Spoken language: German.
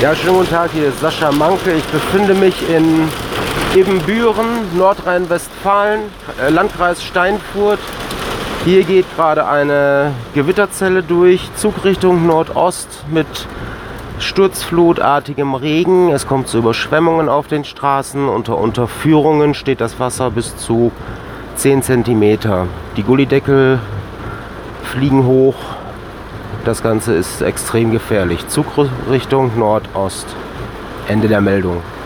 Ja, schönen guten Tag, hier ist Sascha Manke. Ich befinde mich in Ibbenbüren, Nordrhein-Westfalen, Landkreis Steinfurt. Hier geht gerade eine Gewitterzelle durch, Zugrichtung Nordost mit sturzflutartigem Regen. Es kommt zu Überschwemmungen auf den Straßen. Unter Unterführungen steht das Wasser bis zu 10 cm. Die Gullydeckel fliegen hoch. Das Ganze ist extrem gefährlich. Zugrichtung Nordost. Ende der Meldung.